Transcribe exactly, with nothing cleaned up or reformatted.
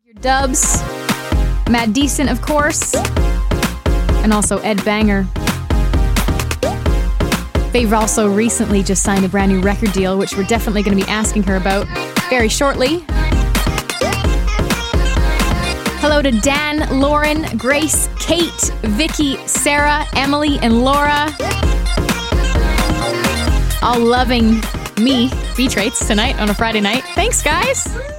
Dubs, Mad Decent, of course, and also Ed Banger. They've also recently just signed a brand new record deal, which we're definitely going to be asking her about very shortly. Hello to Dan, Lauren, Grace, Kate, Vicky, Sarah, Emily, and Laura. All loving me, Beach Rates, tonight on a Friday night. Thanks, guys.